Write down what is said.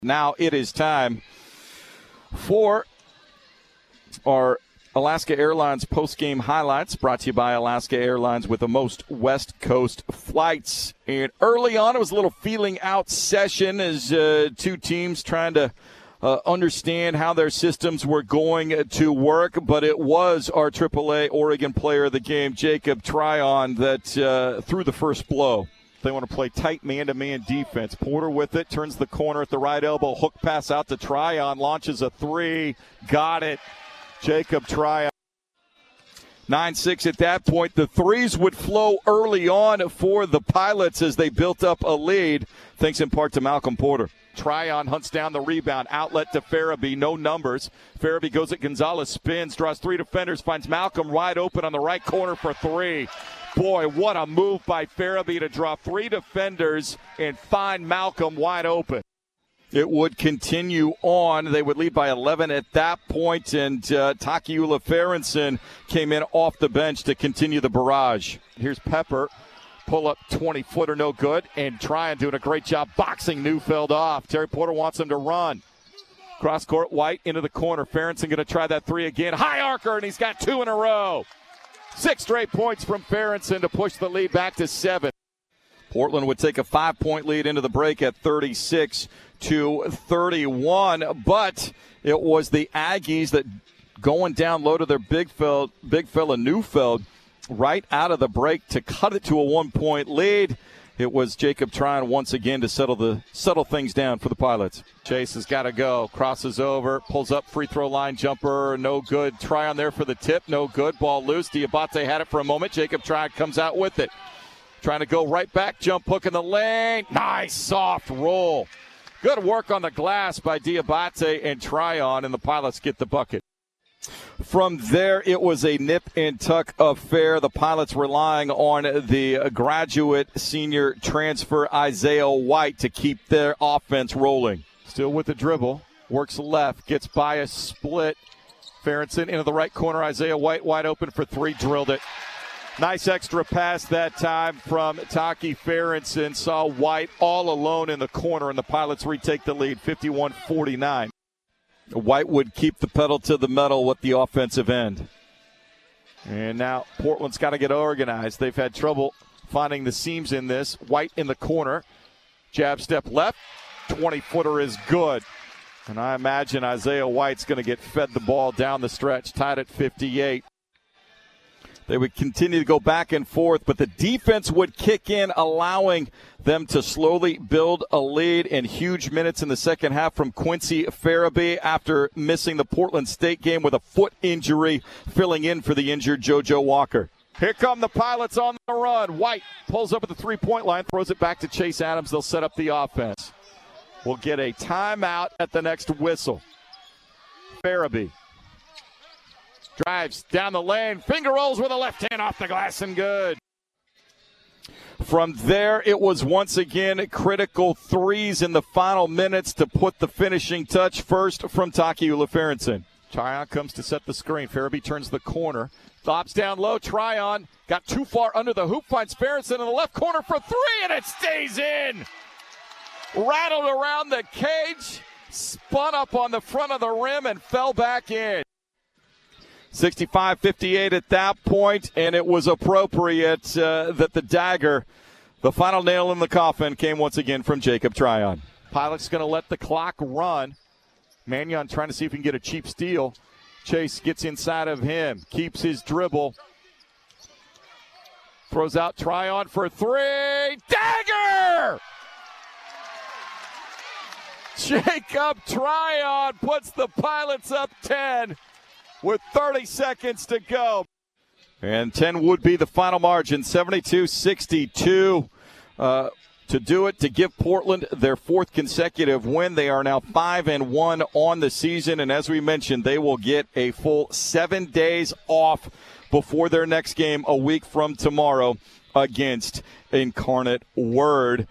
Now it is time for our Alaska Airlines post-game highlights, brought to you by Alaska Airlines with the most West Coast flights. And early on, it was a little feeling out session as two teams trying to understand how their systems were going to work. But it was our AAA Oregon player of the game, Jacob Tryon, that threw the first blow. They want to play tight man-to-man defense. Porter with it, turns the corner at the right elbow. Hook pass out to Tryon, launches a three. Got it. Jacob Tryon. 9-6 at that point. The threes would flow early on for the Pilots as they built up a lead, thanks in part to Malcolm Porter. Tryon hunts down the rebound. Outlet to Farabee. No numbers. Farabee goes at Gonzalez, spins, draws three defenders, finds Malcolm wide open on the right corner for three. Boy, what a move by Farabee to draw three defenders and find Malcolm wide open. It would continue on. They would lead by 11 at that point, and Taki Ulafarenson came in off the bench to continue the barrage. Here's Pepper. Pull up 20-footer, no good, and Tryon doing a great job boxing Neufeld off. Terry Porter wants him to run. Cross court, White into the corner. Ferentsen going to try that three again. High arcer, and he's got two in a row. 6 straight points from Ferentsen to push the lead back to 7. Portland would take a 5-point lead into the break at 36-31, but it was the Aggies that going down low to their big fella Neufeld right out of the break to cut it to a 1-point lead. It was Jacob Tryon once again to settle things down for the Pilots. Chase has got to go. Crosses over, pulls up, free throw line jumper, no good. Tryon there for the tip, no good. Ball loose. Diabate had it for a moment. Jacob Tryon comes out with it. Trying to go right back, jump hook in the lane. Nice soft roll. Good work on the glass by Diabate and Tryon, and the Pilots get the bucket. From there, it was a nip and tuck affair. The Pilots relying on the graduate senior transfer Isaiah White to keep their offense rolling. Still with the dribble, works left, gets by a split. Ferentsen into the right corner. Isaiah White wide open for three, drilled it. Nice extra pass that time from Taki Ferentsen. Saw White all alone in the corner, and the Pilots retake the lead, 51-49. White would keep the pedal to the metal with the offensive end. And now Portland's got to get organized. They've had trouble finding the seams in this. White in the corner. Jab step left. 20-footer is good. And I imagine Isaiah White's going to get fed the ball down the stretch, tied at 58. They would continue to go back and forth, but the defense would kick in, allowing them to slowly build a lead. In huge minutes in the second half from Quincy Farabee after missing the Portland State game with a foot injury, filling in for the injured JoJo Walker. Here come the Pilots on the run. White pulls up at the three-point line, throws it back to Chase Adams. They'll set up the offense. We'll get a timeout at the next whistle. Farabee drives down the lane, finger rolls with a left hand off the glass and good. From there, it was once again critical threes in the final minutes to put the finishing touch. First from Taki Ulafarenson. Tryon comes to set the screen. Farabee turns the corner. Stops down low. Tryon got too far under the hoop. Finds Ferentsen in the left corner for three, and it stays in. Rattled around the cage, spun up on the front of the rim, and fell back in. 65-58 at that point, and it was appropriate that the dagger, the final nail in the coffin, came once again from Jacob Tryon. Pilots going to let the clock run. Mannion trying to see if he can get a cheap steal. Chase gets inside of him, keeps his dribble. Throws out Tryon for three. Dagger! Jacob Tryon puts the Pilots up 10. With 30 seconds to go. And 10 would be the final margin, 72-62. To do it, to give Portland their fourth consecutive win. They are now 5-1 on the season. And as we mentioned, they will get a full 7 days off before their next game a week from tomorrow against Incarnate Word.